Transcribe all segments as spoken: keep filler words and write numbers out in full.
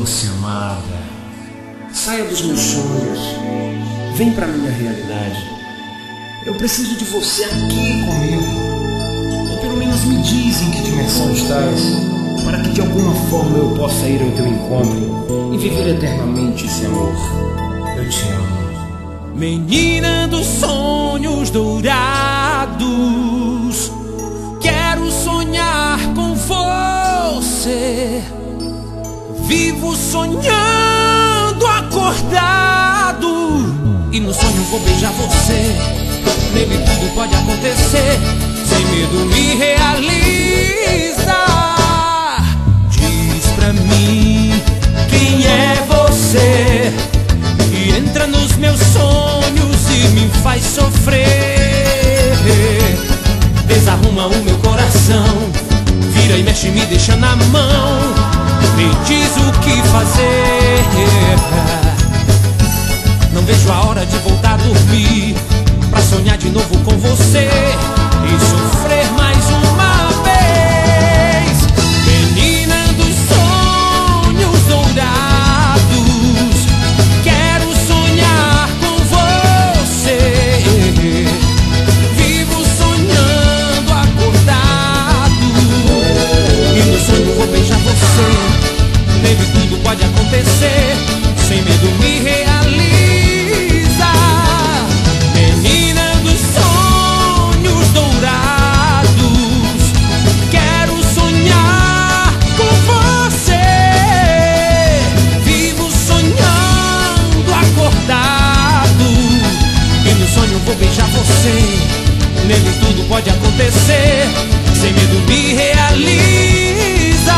doce amada, saia dos meus sonhos, vem pra minha realidade. Eu preciso de você aqui comigo. Ou pelo menos me diz em que dimensão estás, para que de alguma forma eu possa ir ao teu encontro e viver eternamente esse amor. Eu te amo. Menina dos sonhos dourados, quero sonhar com você. Vivo sonhando acordado, e no sonho vou beijar você. Nele tudo pode acontecer, sem medo me realiza. Diz pra mim quem é você, que entra nos meus sonhos e me faz sofrer. Desarruma o meu coração, vira e mexe, me deixa na mão. Me diz o que fazer. Não vejo a hora de voltar a dormir, pra sonhar de novo com você e sofrer mais uma vez. Menina dos sonhos dourados, quero sonhar com você. Vivo sonhando acordado, e no sonho vou beijar você. Nele tudo pode acontecer, sem medo me realiza. Menina dos sonhos dourados, quero sonhar com você. Vivo sonhando acordado, e no sonho vou beijar você. Nele tudo pode acontecer, sem medo me realiza.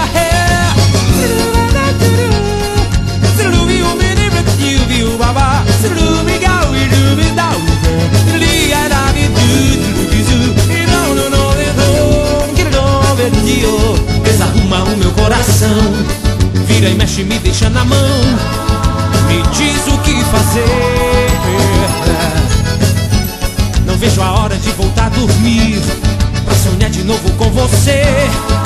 Desarruma o meu coração, vira e mexe, me deixa na mão. Me diz o que fazer. Não vejo a hora de voltar a dormir, pra sonhar de novo com você.